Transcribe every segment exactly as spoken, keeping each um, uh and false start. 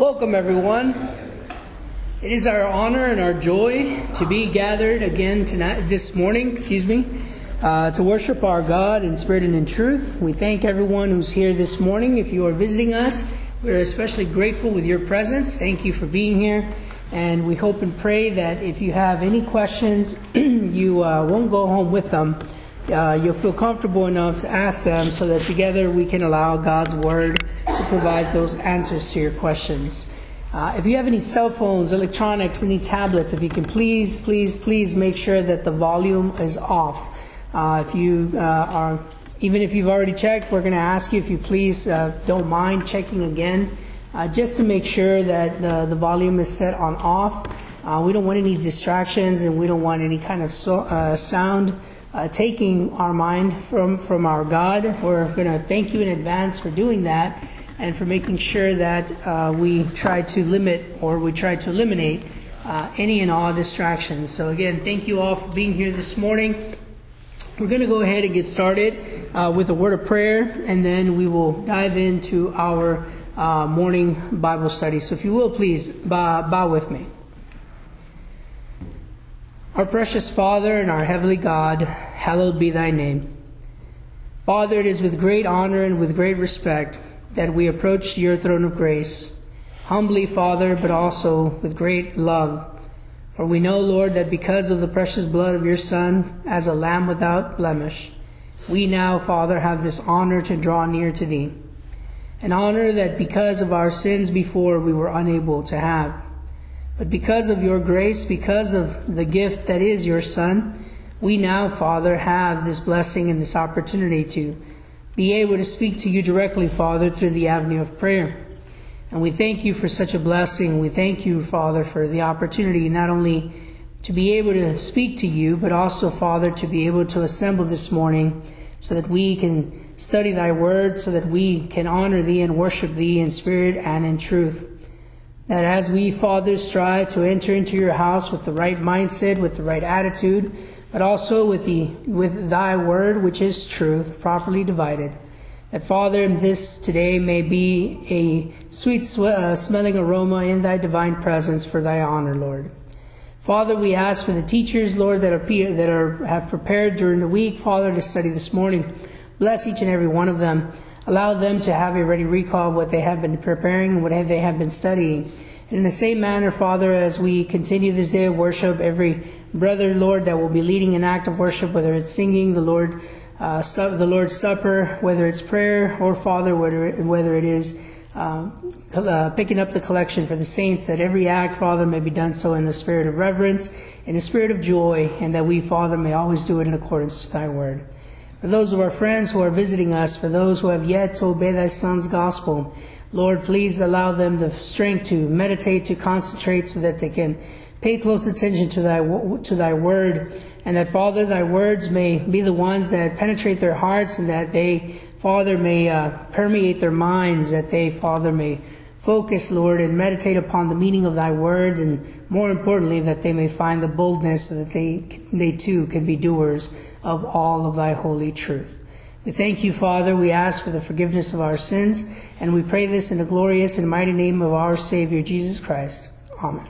Welcome, everyone. It is our honor and our joy to be gathered again tonight, this morning, excuse me, uh, to worship our God in spirit and in truth. We thank everyone who's here this morning. If you are visiting us, we're especially grateful with your presence. Thank you for being here. And we hope and pray that if you have any questions, you uh, won't go home with them. Uh, you'll feel comfortable enough to ask them so that together we can allow God's Word to provide those answers to your questions. Uh, if you have any cell phones, electronics, any tablets, if you can please, please, please make sure that the volume is off. Uh, if you uh, are, even if you've already checked, we're going to ask you if you please uh, don't mind checking again, uh, just to make sure that the, the volume is set on off. Uh, we don't want any distractions, and we don't want any kind of so, uh, sound Uh, taking our mind from, from our God. We're going to thank you in advance for doing that and for making sure that uh, we try to limit or we try to eliminate uh, any and all distractions. So again, thank you all for being here this morning. We're going to go ahead and get started uh, with a word of prayer, and then we will dive into our uh, morning Bible study. So if you will, please bow, bow with me. Our precious Father and our heavenly God, hallowed be thy name. Father, it is with great honor and with great respect that we approach your throne of grace. Humbly, Father, but also with great love. For we know, Lord, that because of the precious blood of your Son, as a lamb without blemish, we now, Father, have this honor to draw near to thee. An honor that because of our sins before we were unable to have. But because of your grace, because of the gift that is your Son, we now, Father, have this blessing and this opportunity to be able to speak to you directly, Father, through the avenue of prayer. And we thank you for such a blessing. We thank you, Father, for the opportunity not only to be able to speak to you, but also, Father, to be able to assemble this morning so that we can study thy word, so that we can honor thee and worship thee in spirit and in truth. That as we, Father, strive to enter into your house with the right mindset, with the right attitude, but also with the with thy word, which is truth, properly divided, that, Father, this today may be a sweet sw- uh, smelling aroma in thy divine presence for thy honor, Lord. Father, we ask for the teachers, Lord, that are that are have prepared during the week, Father, to study this morning. Bless each and every one of them. Allow them to have a ready recall of what they have been preparing, what they have been studying. And in the same manner, Father, as we continue this day of worship, every brother, Lord, that will be leading an act of worship, whether it's singing the Lord, uh, su- the Lord's Supper, whether it's prayer, or, Father, whether it, whether it is uh, uh, picking up the collection for the saints, that every act, Father, may be done so in the spirit of reverence, in the spirit of joy, and that we, Father, may always do it in accordance with thy word. For those of our friends who are visiting us, for those who have yet to obey thy Son's gospel, Lord, please allow them the strength to meditate, to concentrate, so that they can pay close attention to thy to thy word, and that, Father, thy words may be the ones that penetrate their hearts, and that they, Father, may uh, permeate their minds, that they, Father, may focus, Lord, and meditate upon the meaning of thy words, and more importantly, that they may find the boldness so that they, they too can be doers of all of thy holy truth. We thank you, Father. We ask for the forgiveness of our sins, and we pray this in the glorious and mighty name of our Savior, Jesus Christ. Amen.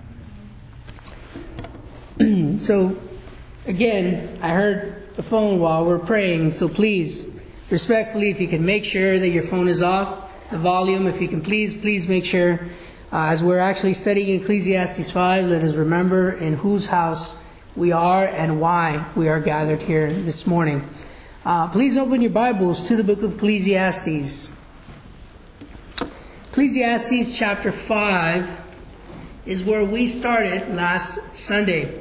So, again, I heard the phone while we're praying, so please, respectfully, if you can make sure that your phone is off, the volume, if you can please, please make sure, uh, as we're actually studying Ecclesiastes five, let us remember in whose house we are and why we are gathered here this morning. Uh, please open your Bibles to the book of Ecclesiastes. Ecclesiastes chapter five is where we started last Sunday.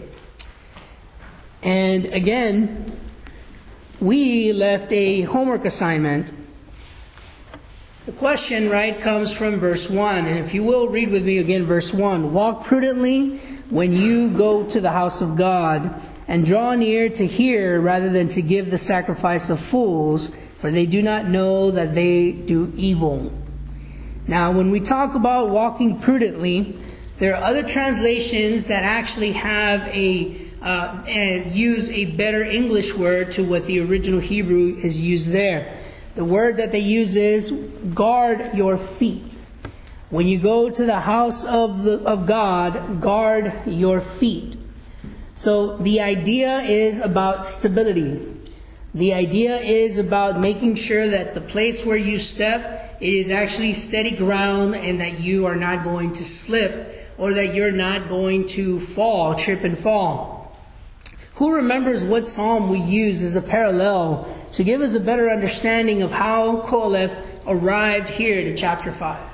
And again, we left a homework assignment. The question, right, comes from verse one. And if you will, read with me again verse one. Walk prudently when you go to the house of God, and draw near to hear rather than to give the sacrifice of fools, for they do not know that they do evil. Now, when we talk about walking prudently, there are other translations that actually have a uh, and use a better English word to what the original Hebrew is used there. The word that they use is guard your feet. When you go to the house of, the, of God, guard your feet. So the idea is about stability. The idea is about making sure that the place where you step, it is actually steady ground and that you are not going to slip or that you're not going to fall, trip and fall. Who remembers what psalm we use as a parallel to give us a better understanding of how Qoheleth arrived here to chapter five?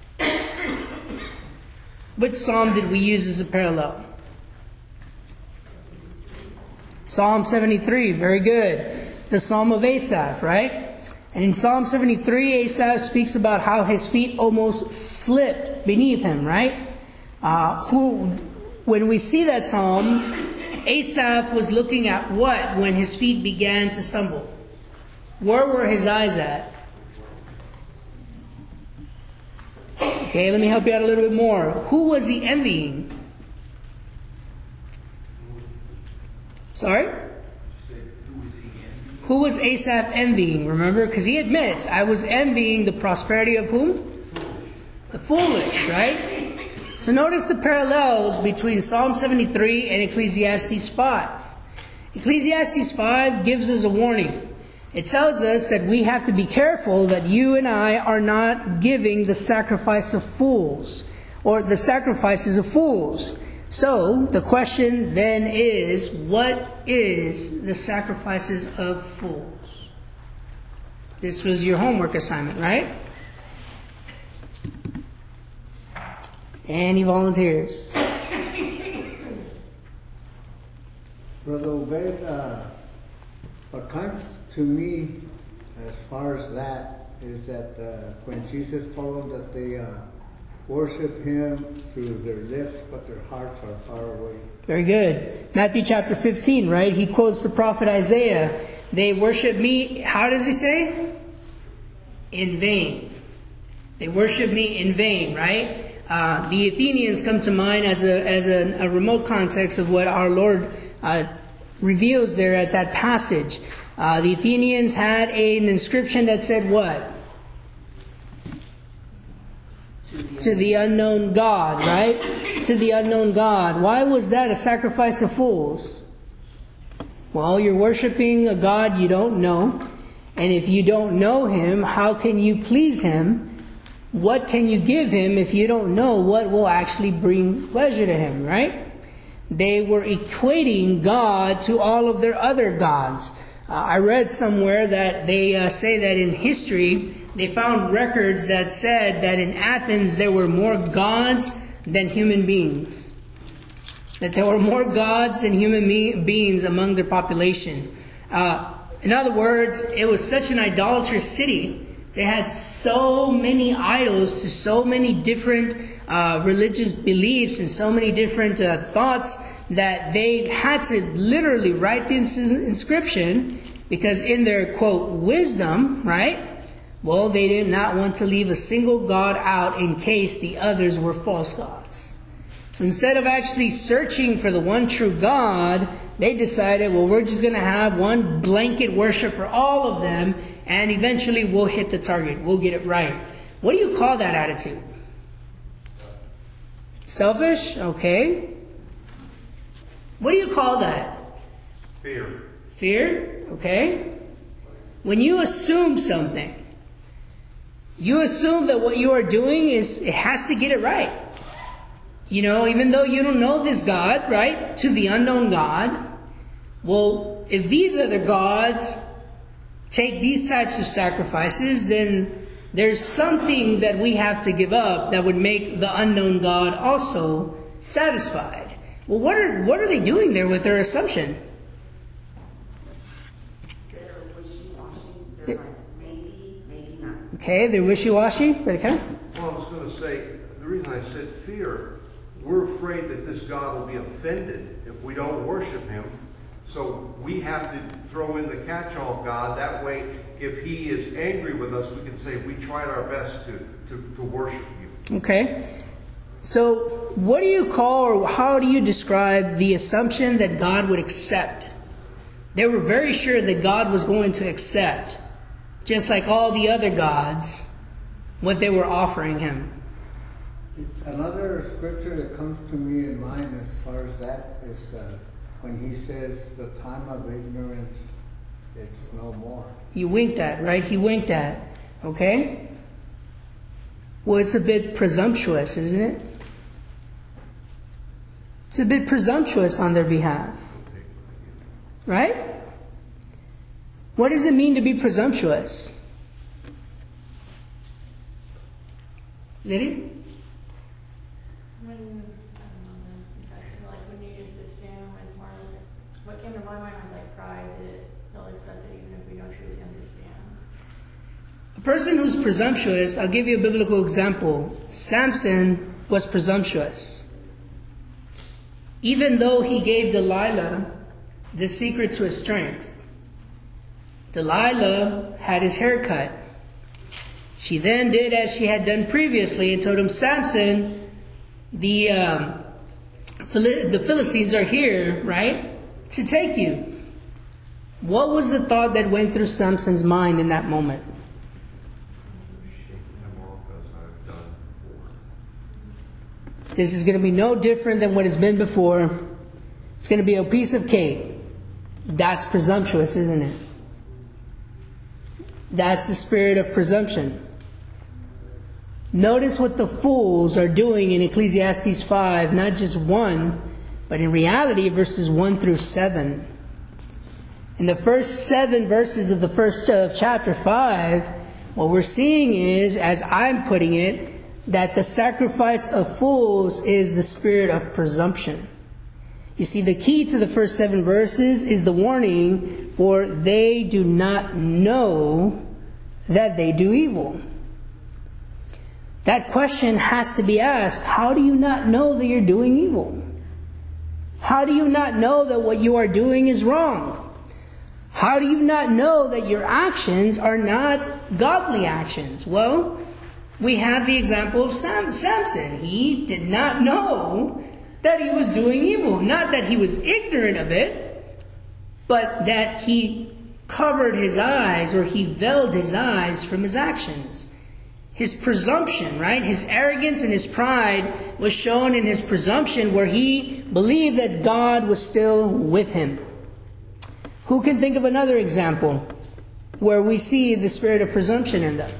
Which psalm did we use as a parallel? Psalm seventy-three, very good. The Psalm of Asaph, right? And in Psalm seventy-three, Asaph speaks about how his feet almost slipped beneath him, right? Uh, who, when we see that psalm, Asaph was looking at what when his feet began to stumble? Where were his eyes at? Okay, let me help you out a little bit more. Who was he envying? Sorry? Who was Asaph envying? Remember? Because he admits, I was envying the prosperity of whom? The foolish, right? So notice the parallels between Psalm seventy-three and Ecclesiastes five. Ecclesiastes five gives us a warning. It tells us that we have to be careful that you and I are not giving the sacrifice of fools, or the sacrifices of fools. So, the question then is, what is the sacrifices of fools? This was your homework assignment, right? Any volunteers? Brother Obed, uh, what comes to me as far as that is that uh, when Jesus told them that they uh, worship Him through their lips, but their hearts are far away. Very good. Matthew chapter fifteen, right? He quotes the prophet Isaiah. They worship me, how does he say? In vain. They worship me in vain, right? Uh, the Athenians come to mind as a as a, a remote context of what our Lord uh, reveals there at that passage. Uh, the Athenians had a, an inscription that said what? To the unknown God, right? To the unknown God. Why was that a sacrifice of fools? Well, you're worshiping a God you don't know. And if you don't know Him, how can you please Him? What can you give Him if you don't know what will actually bring pleasure to Him, right? They were equating God to all of their other gods. Uh, I read somewhere that they uh, say that in history, they found records that said that in Athens there were more gods than human beings. That there were more gods than human be- beings among their population. Uh, in other words, it was such an idolatrous city. They had so many idols to so many different uh, religious beliefs and so many different uh, thoughts that they had to literally write the ins- inscription because in their, quote, wisdom, right? Well, they did not want to leave a single god out in case the others were false gods. So instead of actually searching for the one true God, they decided, well, we're just going to have one blanket worship for all of them, and eventually we'll hit the target. We'll get it right. What do you call that attitude? Selfish? Okay. What do you call that? Fear. Fear? Okay. When you assume something, you assume that what you are doing is, it has to get it right. You know, even though you don't know this God, right? To the unknown God. Well, if these other gods take these types of sacrifices, then there's something that we have to give up that would make the unknown God also satisfied. Well, what are what are they doing there with their assumption? They're wishy-washy. They're like, maybe, maybe not. Okay, they're wishy-washy. Brother Kevin? Well, I was going to say, the reason I said fear, we're afraid that this God will be offended if we don't worship Him. So we have to throw in the catch-all God. That way, if He is angry with us, we can say we tried our best to, to, to worship You. Okay. So what do you call, or how do you describe the assumption that God would accept? They were very sure that God was going to accept, just like all the other gods, what they were offering Him. Another scripture that comes to me in mind as far as that is uh, when he says, the time of ignorance, it's no more. You winked at, right? He winked at. Okay? Well, it's a bit presumptuous, isn't it? It's a bit presumptuous on their behalf. Right? What does it mean to be presumptuous? Liddy? When, I don't know, I feel like when you just assume, it's more like, what came to my mind was like pride, that they'll accept it even if we don't truly understand. A person who's presumptuous, I'll give you a biblical example. Samson was presumptuous. Even though he gave Delilah the secret to his strength, Delilah had his hair cut. She then did as she had done previously and told him, Samson, the, um, the Philistines are here, right, to take you. What was the thought that went through Samson's mind in that moment? This is going to be no different than what it's been before. It's going to be a piece of cake. That's presumptuous, isn't it? That's the spirit of presumption. Notice what the fools are doing in Ecclesiastes five, not just one, but in reality, verses one through seven. In the first seven verses of the first of chapter five, what we're seeing is, as I'm putting it, that the sacrifice of fools is the spirit of presumption. You see, the key to the first seven verses is the warning, for they do not know that they do evil. That question has to be asked. How do you not know that you're doing evil? How do you not know that what you are doing is wrong? How do you not know that your actions are not godly actions? Well, we have the example of Sam, Samson. He did not know that he was doing evil. Not that he was ignorant of it, but that he covered his eyes, or he veiled his eyes from his actions. His presumption, right? His arrogance and his pride was shown in his presumption, where he believed that God was still with him. Who can think of another example where we see the spirit of presumption in them?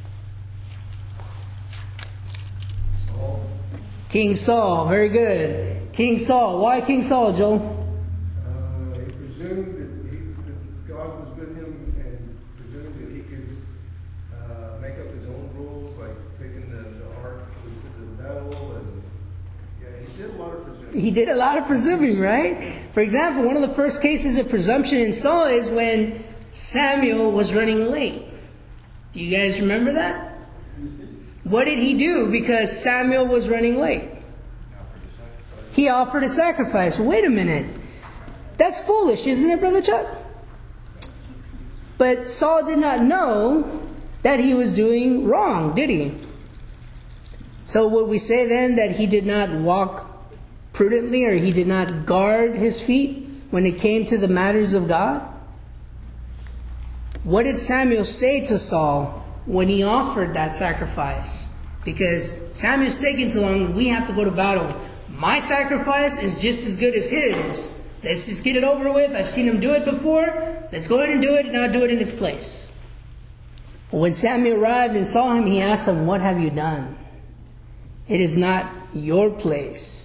Saul. King Saul, very good. King Saul. Why King Saul, Joel? Uh, he presumed that, he, that God was with him, and presumed that he could uh, make up his own rules, like taking the, the ark to the battle, and yeah, he did a lot of presuming. He did a lot of presuming, right? For example, one of the first cases of presumption in Saul is when Samuel was running late. Do you guys remember that? What did he do because Samuel was running late? He offered a sacrifice. Wait a minute. That's foolish, isn't it, Brother Chuck? But Saul did not know that he was doing wrong, did he? So would we say then that he did not walk prudently, or he did not guard his feet when it came to the matters of God? What did Samuel say to Saul when he offered that sacrifice? Because Samuel's taking too long, we have to go to battle. My sacrifice is just as good as his. Let's just get it over with. I've seen him do it before. Let's go ahead and do it, and I'll do it in its place. When Samuel arrived and saw him, he asked him, "What have you done? It is not your place."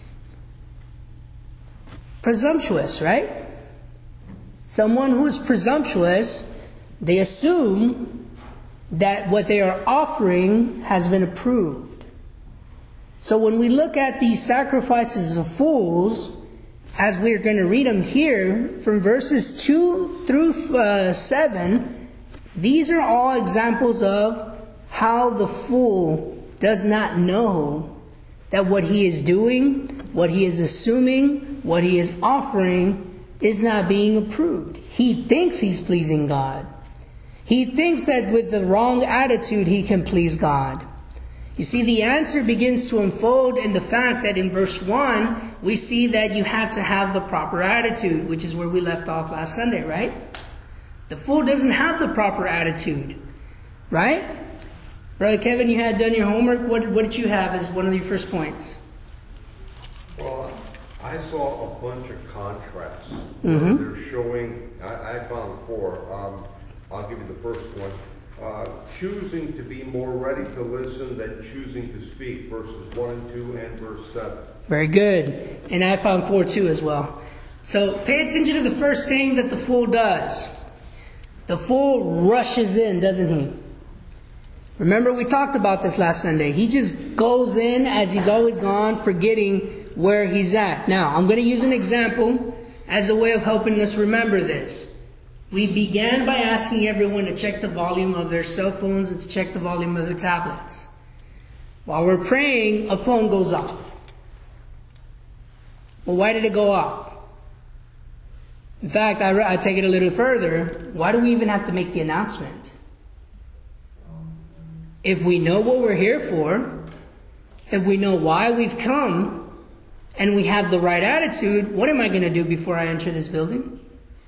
Presumptuous, right? Someone who is presumptuous, they assume that what they are offering has been approved. So when we look at these sacrifices of fools, as we're going to read them here, from verses two through uh, seven, these are all examples of how the fool does not know that what he is doing, what he is assuming, what he is offering is not being approved. He thinks he's pleasing God. He thinks that with the wrong attitude he can please God. You see, the answer begins to unfold in the fact that in verse one, we see that you have to have the proper attitude, which is where we left off last Sunday, right? The fool doesn't have the proper attitude, right? Brother Kevin, you had done your homework. What, what did you have as one of your first points? Well, I saw a bunch of contrasts. Mm-hmm. They're showing, I, I found four. Um, I'll give you the first one. Uh, choosing to be more ready to listen than choosing to speak, verses one and two and verse seven. Very good. And I found four too as well. So pay attention to the first thing that the fool does. The fool rushes in, doesn't he? Remember, we talked about this last Sunday. He just goes in as he's always gone, forgetting where he's at. Now, I'm going to use an example as a way of helping us remember this. We began by asking everyone to check the volume of their cell phones and to check the volume of their tablets. While we're praying, a phone goes off. Well, why did it go off? In fact, I, I take it a little further. Why do we even have to make the announcement? If we know what we're here for, if we know why we've come, and we have the right attitude, what am I going to do before I enter this building?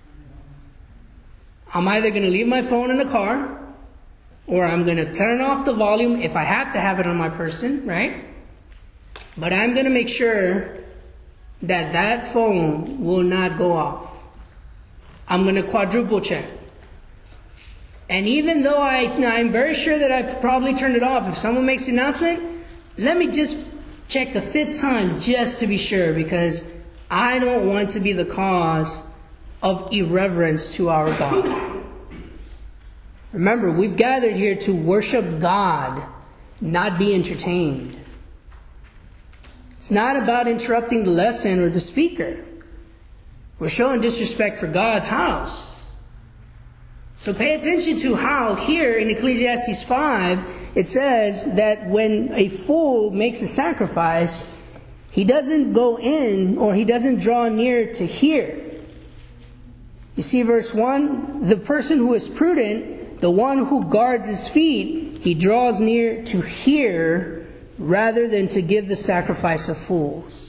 I'm either going to leave my phone in the car, or I'm going to turn off the volume if I have to have it on my person, right? But I'm going to make sure that that phone will not go off. I'm going to quadruple check. And even though I, I'm very sure that I've probably turned it off, if someone makes the announcement, let me just check the fifth time just to be sure, because I don't want to be the cause of irreverence to our God. Remember, we've gathered here to worship God, not be entertained. It's not about interrupting the lesson or the speaker. We're showing disrespect for God's house. So pay attention to how here in Ecclesiastes five, it says that when a fool makes a sacrifice, he doesn't go in or he doesn't draw near to hear. You see verse one, the person who is prudent, the one who guards his feet, he draws near to hear rather than to give the sacrifice of fools.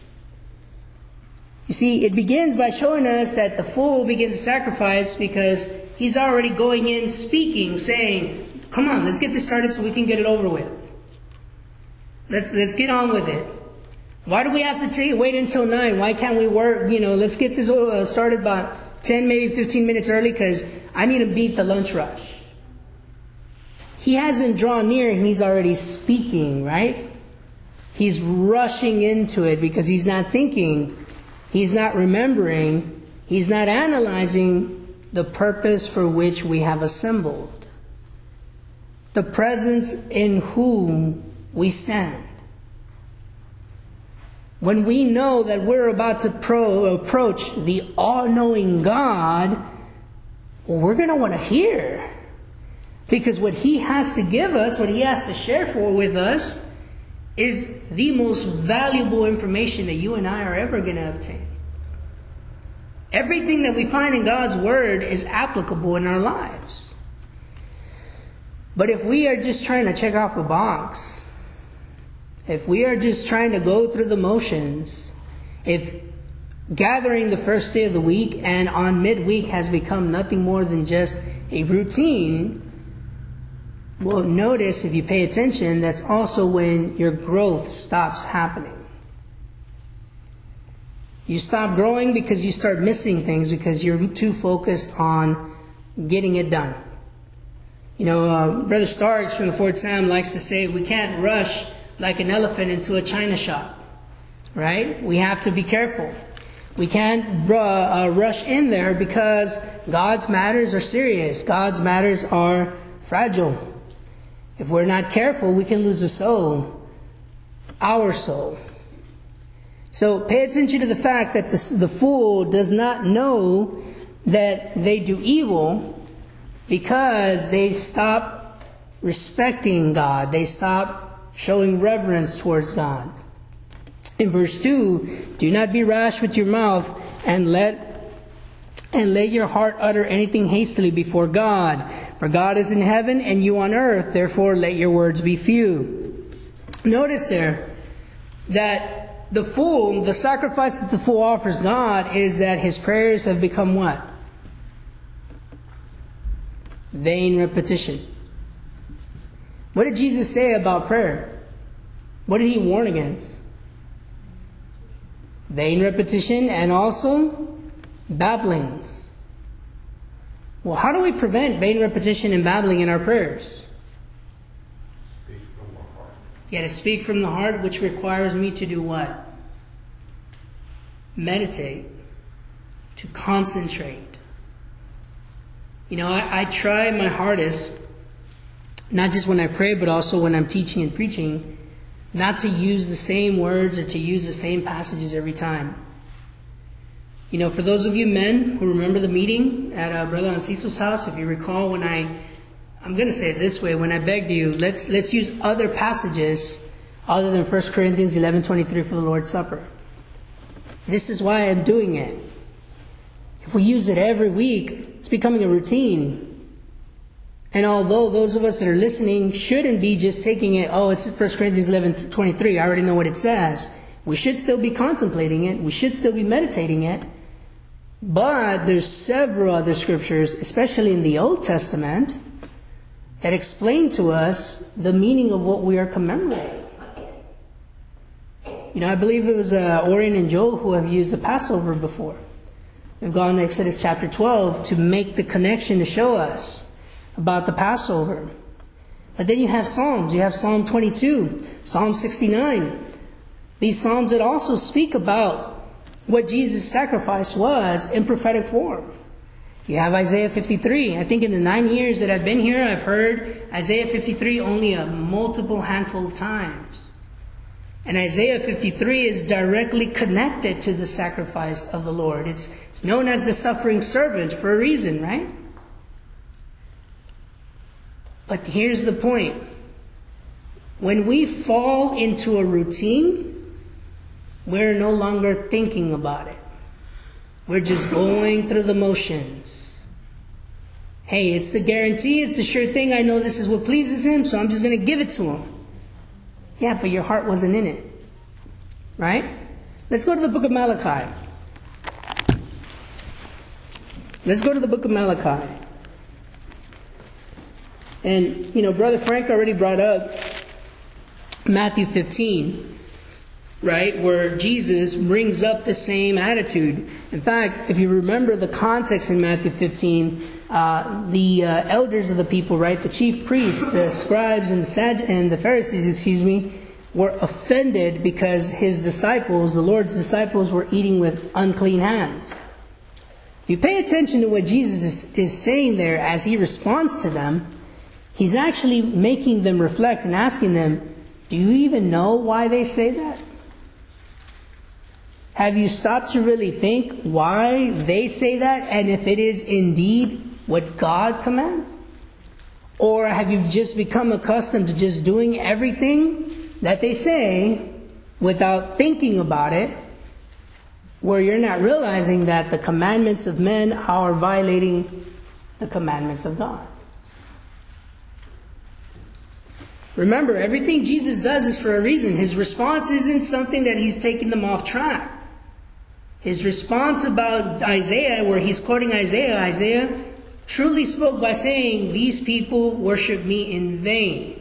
You see, it begins by showing us that the fool begins to sacrifice because he's already going in speaking, saying, come on, let's get this started so we can get it over with. Let's let's get on with it. Why do we have to take, wait until nine? Why can't we work, you know, let's get this uh, started about ten, maybe fifteen minutes early because I need to beat the lunch rush. He hasn't drawn near and he's already speaking, right? He's rushing into it because he's not thinking. He's not remembering. He's not analyzing the purpose for which we have assembled. The presence in whom we stand. When we know that we're about to pro- approach the all-knowing God, well, we're going to want to hear. Because what He has to give us, what He has to share for with us, is the most valuable information that you and I are ever going to obtain. Everything that we find in God's Word is applicable in our lives. But if we are just trying to check off a box, if we are just trying to go through the motions, if gathering the first day of the week and on midweek has become nothing more than just a routine, well, notice if you pay attention, that's also when your growth stops happening. You stop growing because you start missing things because you're too focused on getting it done. You know, uh, Brother Starks from the Fort Sam likes to say we can't rush like an elephant into a china shop, right? We have to be careful. We can't uh, uh, rush in there because God's matters are serious. God's matters are fragile. If we're not careful, we can lose a soul, our soul. So pay attention to the fact that the, the fool does not know that they do evil because they stop respecting God. They stop showing reverence towards God. In verse two, do not be rash with your mouth and let and let your heart utter anything hastily before God. For God is in heaven and you on earth, therefore let your words be few. Notice there that the fool, the sacrifice that the fool offers God is that his prayers have become what? Vain repetition. What did Jesus say about prayer? What did he warn against? Vain repetition and also babblings. Well, how do we prevent vain repetition and babbling in our prayers? Speak from the heart. You got to speak from the heart, which requires me to do what? Meditate. To concentrate. You know, I, I try my hardest, not just when I pray, but also when I'm teaching and preaching, not to use the same words or to use the same passages every time. You know, for those of you men who remember the meeting at uh, Brother Anciso's house, if you recall when I, I'm going to say it this way, when I begged you, let's let's use other passages other than First Corinthians eleven twenty-three for the Lord's Supper. This is why I'm doing it. If we use it every week, it's becoming a routine. And although those of us that are listening shouldn't be just taking it, oh, it's First Corinthians eleven twenty-three, I already know what it says. We should still be contemplating it. We should still be meditating it. But there's several other scriptures, especially in the Old Testament, that explain to us the meaning of what we are commemorating. You know, I believe it was uh, Orion and Joel who have used the Passover before. We've gone to Exodus chapter twelve to make the connection to show us about the Passover. But then you have Psalms. You have Psalm twenty-two, Psalm sixty-nine. These Psalms that also speak about what Jesus' sacrifice was in prophetic form. You have Isaiah fifty-three. I think in the nine years that I've been here, I've heard Isaiah fifty-three only a multiple handful of times. And Isaiah fifty-three is directly connected to the sacrifice of the Lord. It's, it's known as the suffering servant for a reason, right? But here's the point. When we fall into a routine, we're no longer thinking about it. We're just going through the motions. Hey, it's the guarantee, it's the sure thing. I know this is what pleases him, so I'm just going to give it to him. Yeah, but your heart wasn't in it. Right? Let's go to the book of Malachi. Let's go to the book of Malachi. And, you know, Brother Frank already brought up Matthew fifteen, right, where Jesus brings up the same attitude. In fact, if you remember the context in Matthew fifteen, uh, the uh, elders of the people, right, the chief priests, the scribes and the, Sad- and the Pharisees, excuse me, were offended because his disciples, the Lord's disciples, were eating with unclean hands. If you pay attention to what Jesus is, is saying there as he responds to them, he's actually making them reflect and asking them, do you even know why they say that? Have you stopped to really think why they say that, and if it is indeed what God commands? Or have you just become accustomed to just doing everything that they say without thinking about it, where you're not realizing that the commandments of men are violating the commandments of God? Remember, everything Jesus does is for a reason. His response isn't something that he's taking them off track. His response about Isaiah, where he's quoting Isaiah, Isaiah truly spoke by saying, these people worship me in vain.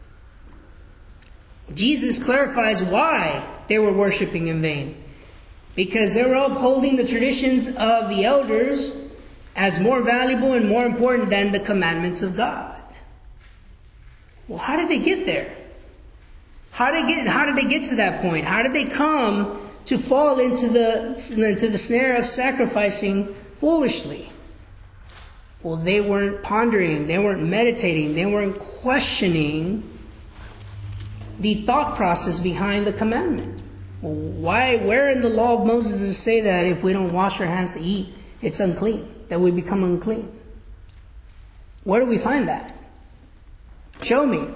Jesus clarifies why they were worshiping in vain. Because they were upholding the traditions of the elders as more valuable and more important than the commandments of God. Well, how did they get there? How did they get, how did they get to that point? How did they come to fall into the, into the snare of sacrificing foolishly? Well, they weren't pondering, they weren't meditating, they weren't questioning the thought process behind the commandment. Well, why, where in the law of Moses does it say that if we don't wash our hands to eat, it's unclean, that we become unclean? Where do we find that? Show me.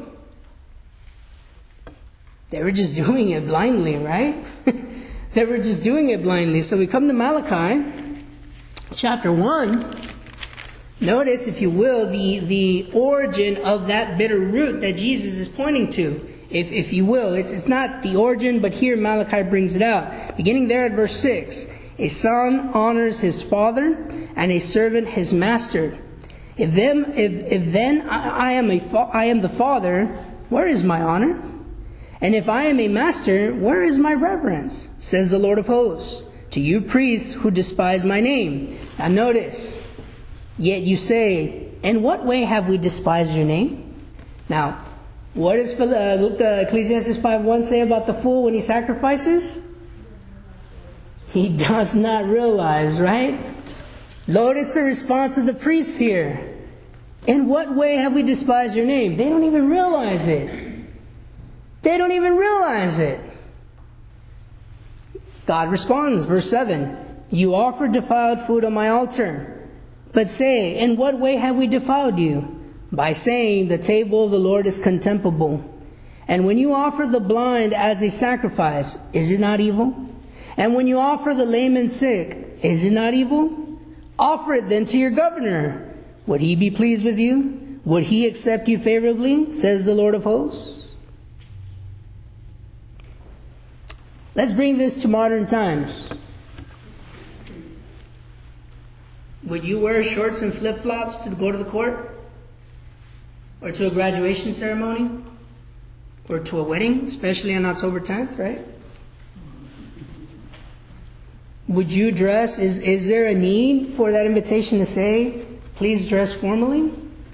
They were just doing it blindly, right? They were just doing it blindly. So we come to Malachi, chapter one. Notice, if you will, the, the origin of that bitter root that Jesus is pointing to. If, if you will, it's, it's not the origin, but here Malachi brings it out. Beginning there at verse six. A son honors his father, and a servant his master. If them, if, if then I, I am a, fa- I am the father, where is my honor? And if I am a master, where is my reverence? Says the Lord of hosts, to you priests who despise my name. Now notice, yet you say, in what way have we despised your name? Now, what does uh, Ecclesiastes five one say about the fool when he sacrifices? He does not realize, right? Notice the response of the priests here. In what way have we despised your name? They don't even realize it. They don't even realize it. God responds, verse seven, you offer defiled food on my altar. But say, in what way have we defiled you? By saying, the table of the Lord is contemptible. And when you offer the blind as a sacrifice, is it not evil? And when you offer the lame and sick, is it not evil? Offer it then to your governor. Would he be pleased with you? Would he accept you favorably? Says the Lord of hosts. Let's bring this to modern times. Would you wear shorts and flip-flops to go to the court? Or to a graduation ceremony? Or to a wedding, especially on October tenth, right? Would you dress? Is, is there a need for that invitation to say, please dress formally?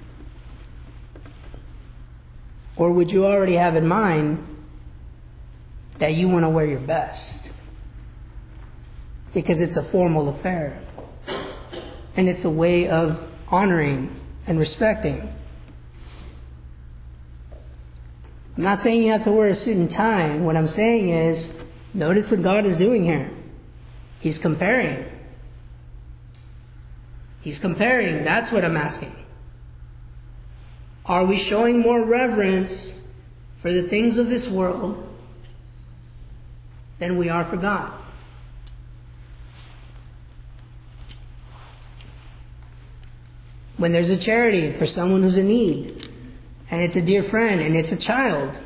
Or would you already have in mind that you want to wear your best? Because it's a formal affair. And it's a way of honoring and respecting. I'm not saying you have to wear a suit and tie. What I'm saying is, notice what God is doing here. He's comparing. He's comparing. That's what I'm asking. Are we showing more reverence for the things of this world than we are for God? When there's a charity for someone who's in need, and it's a dear friend, and it's a child,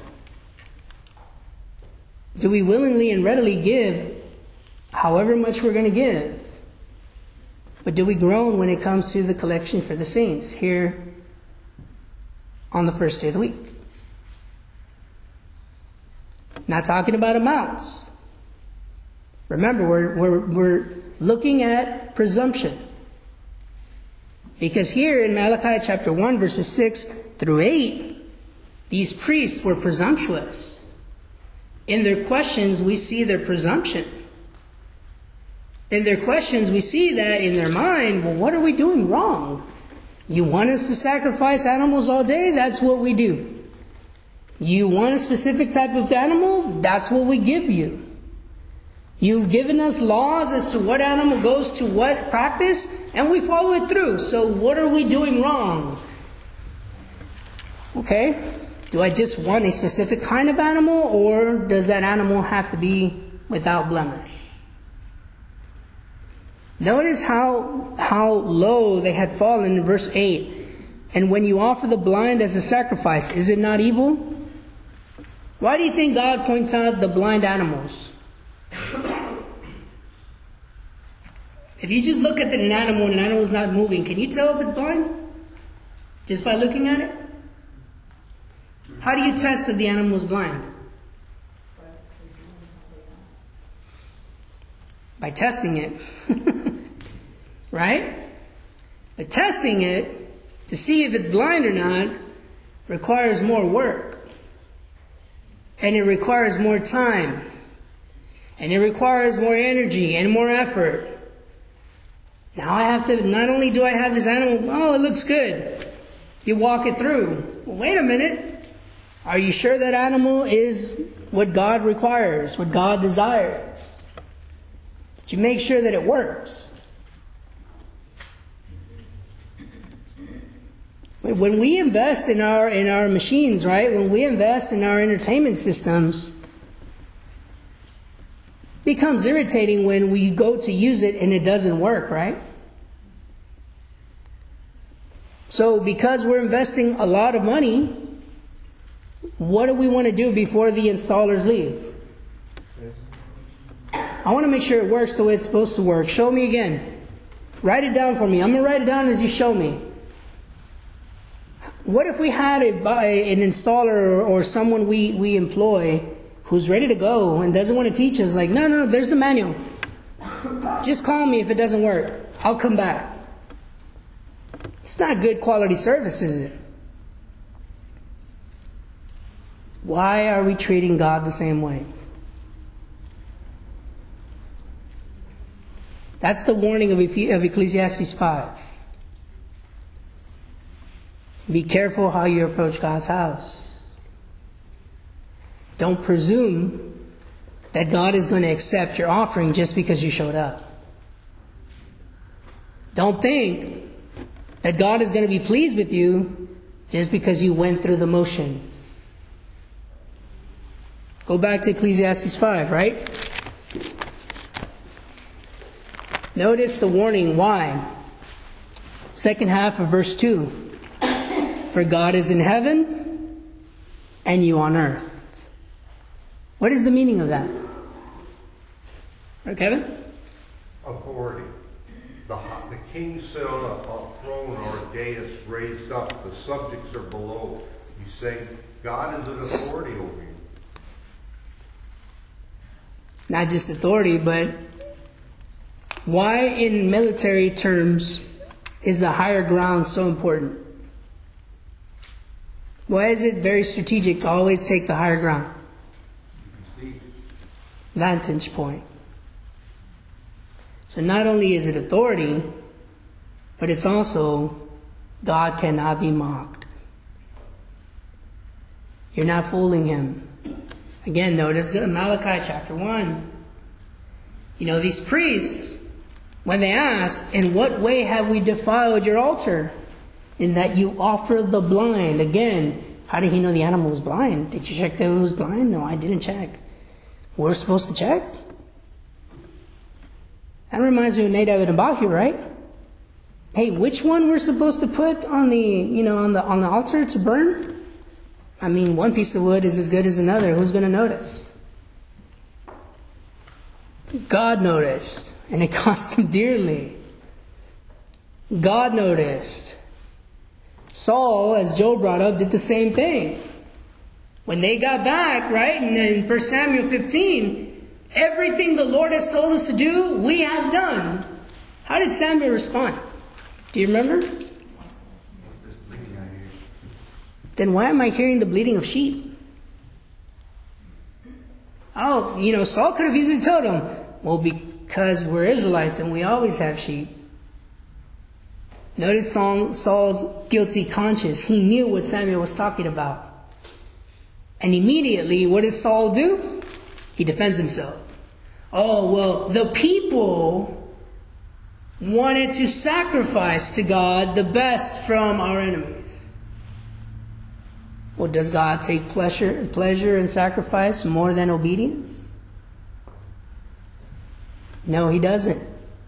do we willingly and readily give however much we're going to give? But do we groan when it comes to the collection for the saints here on the first day of the week? Not talking about amounts. Remember, we're, we're, we're looking at presumption. Because here in Malachi chapter one, verses six through eight, these priests were presumptuous. In their questions, we see their presumption. In their questions, we see that in their mind, well, what are we doing wrong? You want us to sacrifice animals all day? That's what we do. You want a specific type of animal? That's what we give you. You've given us laws as to what animal goes to what practice, and we follow it through. So what are we doing wrong? Okay, do I just want a specific kind of animal, or does that animal have to be without blemish? Notice how, how low they had fallen in verse eight. And when you offer the blind as a sacrifice, is it not evil? Why do you think God points out the blind animals? If you just look at an animal and an animal is not moving, can you tell if it's blind? Just by looking at it? How do you test that the animal is blind? By testing it. Right? But testing it to see if it's blind or not requires more work. And it requires more time. And it requires more energy and more effort. Now I have to, not only do I have this animal, oh, it looks good. You walk it through. Well, wait a minute. Are you sure that animal is what God requires, what God desires? Did you make sure that it works? When we invest in our in our machines, right? When we invest in our entertainment systems, it becomes irritating when we go to use it and it doesn't work, right? So because we're investing a lot of money, what do we want to do before the installers leave? I want to make sure it works the way it's supposed to work. Show me again. Write it down for me. I'm going to write it down as you show me. What if we had a, an installer or someone we, we employ who's ready to go and doesn't want to teach us? Like, no, no, no, there's the manual. Just call me if it doesn't work. I'll come back. It's not good quality service, is it? Why are we treating God the same way? That's the warning of Ecclesiastes five. Be careful how you approach God's house. Don't presume that God is going to accept your offering just because you showed up. Don't think that God is going to be pleased with you just because you went through the motions. Go back to Ecclesiastes five, right? Notice the warning. Why? Second half of verse two. For God is in heaven and you on earth. What is the meaning of that? Right, Kevin? Authority. The, the king sat on a, a throne or a dais raised up. The subjects are below. He's saying God is an authority over you. Not just authority, but why in military terms is the higher ground so important? Why is it very strategic to always take the higher ground? Vantage point. So not only is it authority, but it's also God cannot be mocked. You're not fooling him. Again, notice Malachi chapter one. You know, these priests, when they ask, in what way have we defiled your altar? In that you offer the blind. Again, how did he know the animal was blind? Did you check that it was blind? No, I didn't check. We're supposed to check? That reminds me of Nadab and Abihu, right? Hey, which one we're supposed to put on the, you know, on the on the altar to burn? I mean, one piece of wood is as good as another. Who's going to notice? God noticed, and it cost him dearly. God noticed. Saul, as Joe brought up, did the same thing. When they got back, right, and in First Samuel fifteen, everything the Lord has told us to do, we have done. How did Samuel respond? Do you remember? Then why am I hearing the bleating of sheep? Oh, you know, Saul could have easily told him, well, because we're Israelites and we always have sheep. Notice Saul's guilty conscience. He knew what Samuel was talking about. And immediately, what does Saul do? He defends himself. Oh, well, the people wanted to sacrifice to God the best from our enemies. Well, does God take pleasure, pleasure in sacrifice more than obedience? No, he doesn't.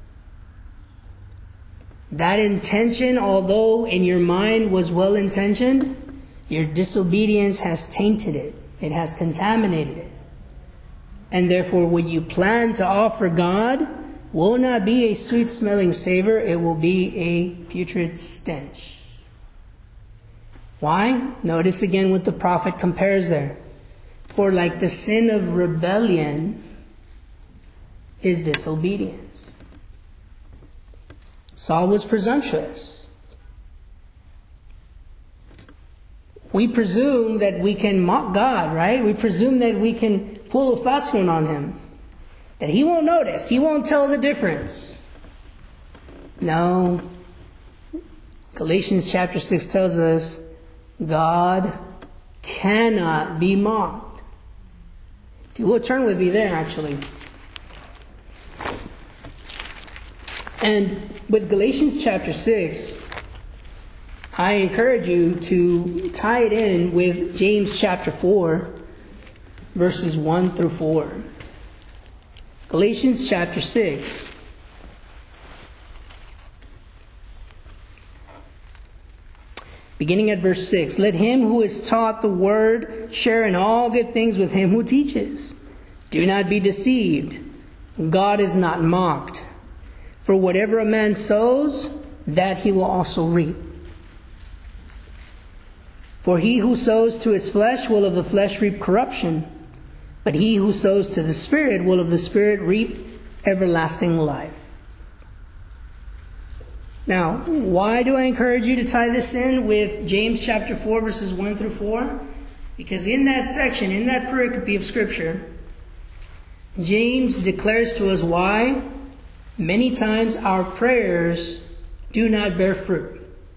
That intention, although in your mind was well-intentioned, your disobedience has tainted it. It has contaminated it. And therefore, what you plan to offer God will not be a sweet-smelling savor. It will be a putrid stench. Why? Notice again what the prophet compares there. For like the sin of rebellion is disobedience. Saul was presumptuous. We presume that we can mock God, right? We presume that we can pull a fast one on him. That he won't notice. He won't tell the difference. No. Galatians chapter six tells us God cannot be mocked. If you will, turn with me there, actually. And with Galatians chapter six, I encourage you to tie it in with James chapter four, verses one through four. Galatians chapter six. Beginning at verse six. Let him who is taught the word share in all good things with him who teaches. Do not be deceived. God is not mocked. For whatever a man sows, that he will also reap. For he who sows to his flesh will of the flesh reap corruption, but he who sows to the Spirit will of the Spirit reap everlasting life. Now, why do I encourage you to tie this in with James chapter four, verses one through four? Because in that section, in that pericope of Scripture, James declares to us why many times our prayers do not bear fruit.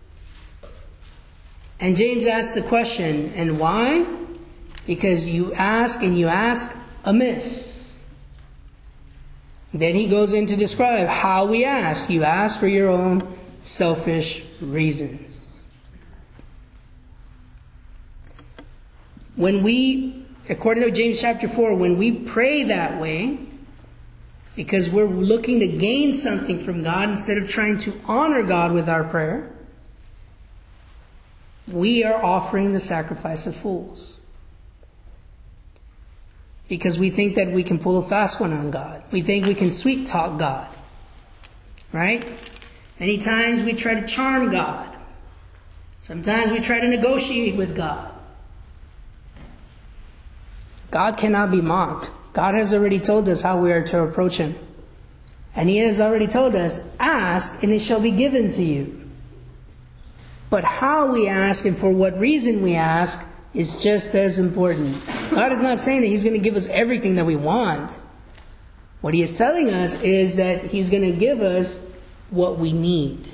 And James asks the question, and why? Because you ask and you ask amiss. Then he goes in to describe how we ask. You ask for your own selfish reasons. When we, according to James chapter four, when we pray that way, because we're looking to gain something from God instead of trying to honor God with our prayer, we are offering the sacrifice of fools. Because we think that we can pull a fast one on God. We think we can sweet talk God. Right? Many times we try to charm God. Sometimes we try to negotiate with God. God cannot be mocked. God has already told us how we are to approach Him. And He has already told us, ask and it shall be given to you. But how we ask and for what reason we ask is just as important. God is not saying that He's going to give us everything that we want. What He is telling us is that He's going to give us what we need.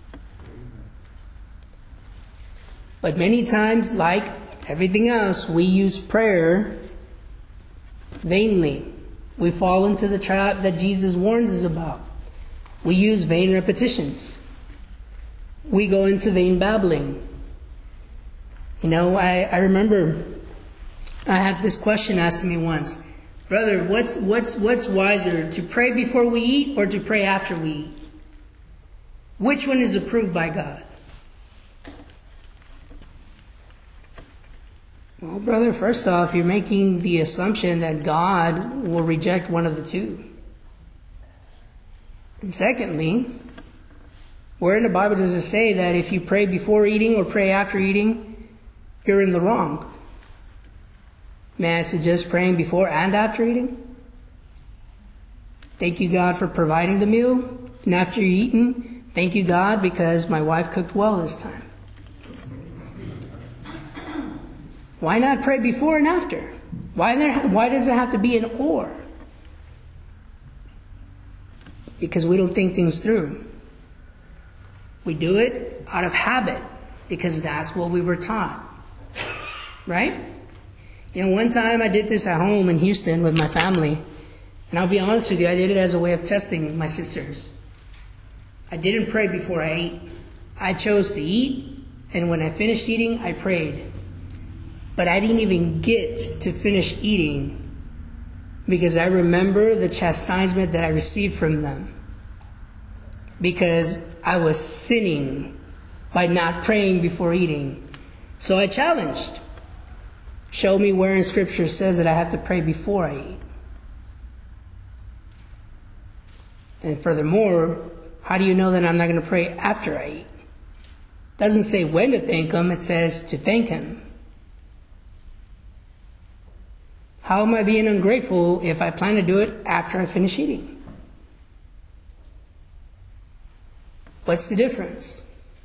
But many times, like everything else, we use prayer vainly. We fall into the trap that Jesus warns us about. We use vain repetitions. We go into vain babbling. You know, I, I remember I had this question asked to me once. Brother, what's what's what's wiser, to pray before we eat or to pray after we eat? Which one is approved by God? Well, brother, first off, you're making the assumption that God will reject one of the two. And secondly, where in the Bible does it say that if you pray before eating or pray after eating, you're in the wrong? May I suggest praying before and after eating? Thank you, God, for providing the meal. And after you're eaten, thank you, God, because my wife cooked well this time. Why not pray before and after? Why, there, why does it have to be an or? Because we don't think things through. We do it out of habit because that's what we were taught. Right? You know, one time I did this at home in Houston with my family. And I'll be honest with you, I did it as a way of testing my sisters. I didn't pray before I ate. I chose to eat, and when I finished eating, I prayed. But I didn't even get to finish eating because I remember the chastisement that I received from them. Because I was sinning by not praying before eating. So I challenged. Show me where in Scripture says that I have to pray before I eat. And furthermore, how do you know that I'm not going to pray after I eat? It doesn't say when to thank Him, it says to thank Him. How am I being ungrateful if I plan to do it after I finish eating? What's the difference?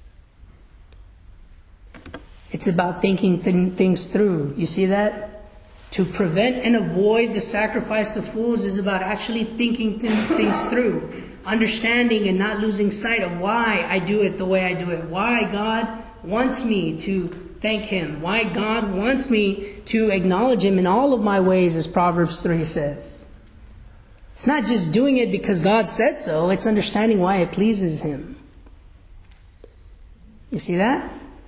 It's about thinking th- things through. You see that? To prevent and avoid the sacrifice of fools is about actually thinking th- things through. Understanding and not losing sight of why I do it the way I do it. Why God wants me to thank Him. Why God wants me to acknowledge Him in all of my ways, as Proverbs three says. It's not just doing it because God said so. It's understanding why it pleases Him. You see that?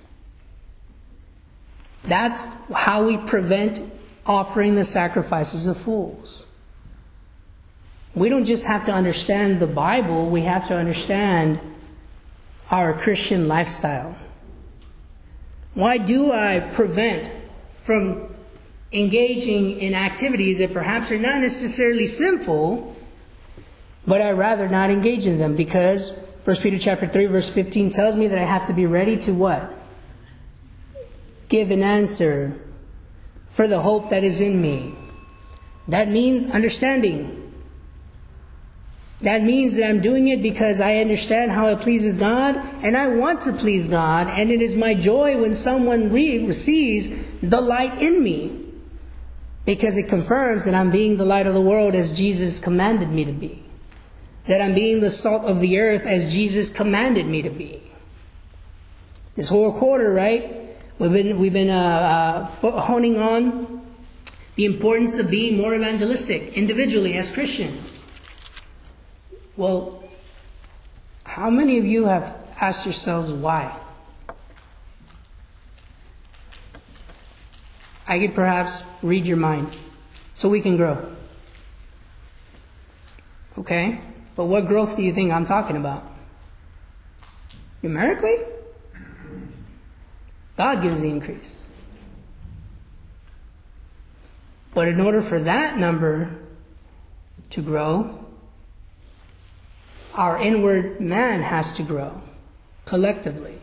That's how we prevent offering the sacrifices of fools. We don't just have to understand the Bible, we have to understand our Christian lifestyle. Why do I prevent from engaging in activities that perhaps are not necessarily sinful, but I'd rather not engage in them? Because First Peter chapter three, verse fifteen tells me that I have to be ready to what? give an answer for the hope that is in me. That means understanding. That means that I'm doing it because I understand how it pleases God, and I want to please God, and it is my joy when someone re- sees the light in me, because it confirms that I'm being the light of the world as Jesus commanded me to be, that I'm being the salt of the earth as Jesus commanded me to be. This whole quarter, right, we've been we've been uh, uh, honing on the importance of being more evangelistic individually as Christians. Well, how many of you have asked yourselves why? I could perhaps read your mind so we can grow. Okay? But what growth do you think I'm talking about? Numerically? God gives the increase. But in order for that number to grow, our inward man has to grow collectively.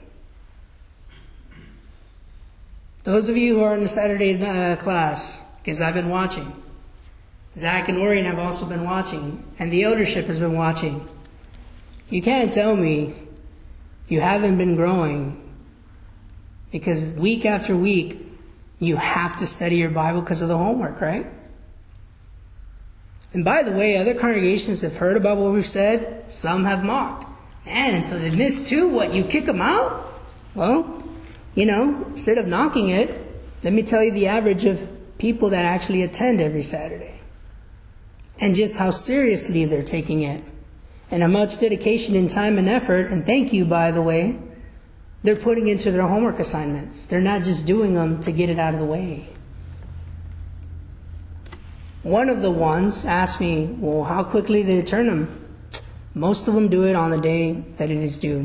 Those of you who are in the Saturday uh, class, because I've been watching, Zach and Orion have also been watching, and the eldership has been watching. You can't tell me you haven't been growing, because week after week you have to study your Bible because of the homework, right? And by the way, other congregations have heard about what we've said. Some have mocked. Man, so they missed too? What, you kick them out? Well, you know, instead of knocking it, let me tell you the average of people that actually attend every Saturday. And just how seriously they're taking it. And how much dedication and time and effort, and thank you, by the way, they're putting into their homework assignments. They're not just doing them to get it out of the way. One of the ones asked me, well, how quickly did they turn them? Most of them do it on the day that it is due.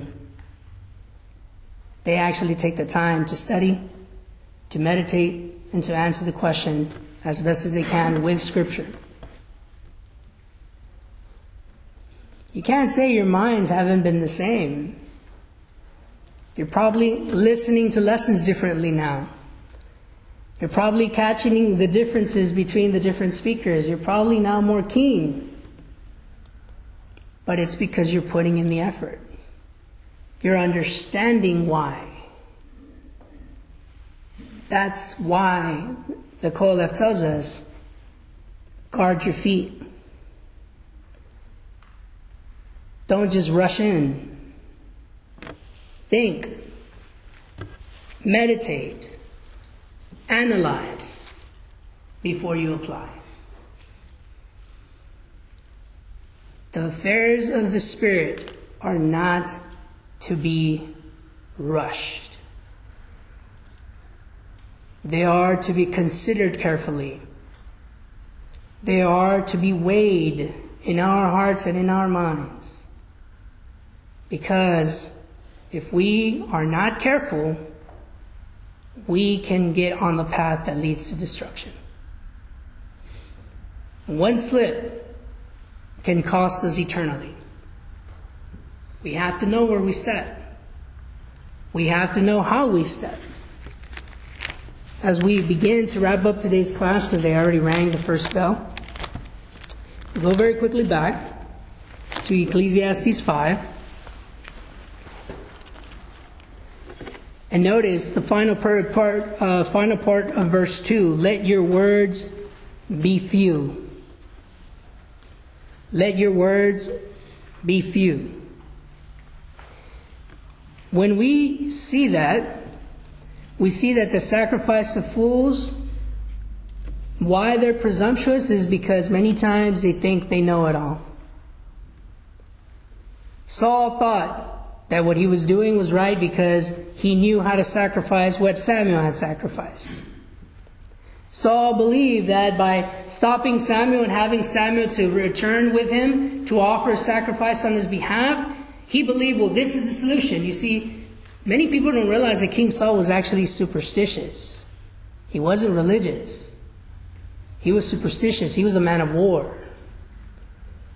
They actually take the time to study, to meditate, and to answer the question as best as they can with Scripture. You can't say your minds haven't been the same. You're probably listening to lessons differently now. You're probably catching the differences between the different speakers. You're probably now more keen. But it's because you're putting in the effort. You're understanding why. That's why the Koheleth tells us, guard your feet. Don't just rush in. Think. Meditate. Analyze before you apply. The affairs of the Spirit are not to be rushed. They are to be considered carefully. They are to be weighed in our hearts and in our minds. Because if we are not careful, we can get on the path that leads to destruction. One slip can cost us eternally. We have to know where we step. We have to know how we step. As we begin to wrap up today's class, because they already rang the first bell, we'll go very quickly back to Ecclesiastes five. And notice the final part, part uh, final part of verse two. Let your words be few. Let your words be few. When we see that, we see that the sacrifice of fools, why they're presumptuous is because many times they think they know it all. Saul thought that what he was doing was right because he knew how to sacrifice what Samuel had sacrificed. Saul believed that by stopping Samuel and having Samuel to return with him to offer a sacrifice on his behalf, he believed, well, this is the solution. You see, many people don't realize that King Saul was actually superstitious. He wasn't religious. He was superstitious. He was a man of war.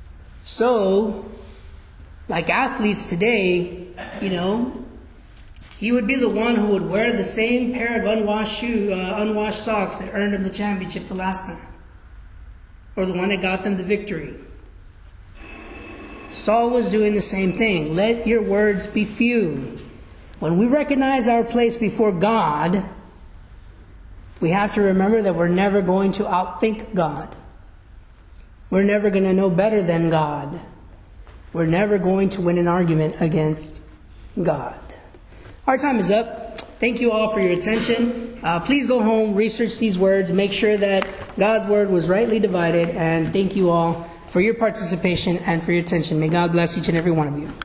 So, like athletes today, you know, He would be the one who would wear the same pair of unwashed shoe, uh, unwashed socks that earned him the championship the last time, or the one that got them the victory. Saul was doing the same thing. Let your words be few. When we recognize our place before God, we have to remember that we're never going to outthink God. We're never going to know better than God. We're never going to win an argument against God. Our time is up. Thank you all for your attention. Uh, please go home, research these words, make sure that God's word was rightly divided, and thank you all for your participation and for your attention. May God bless each and every one of you.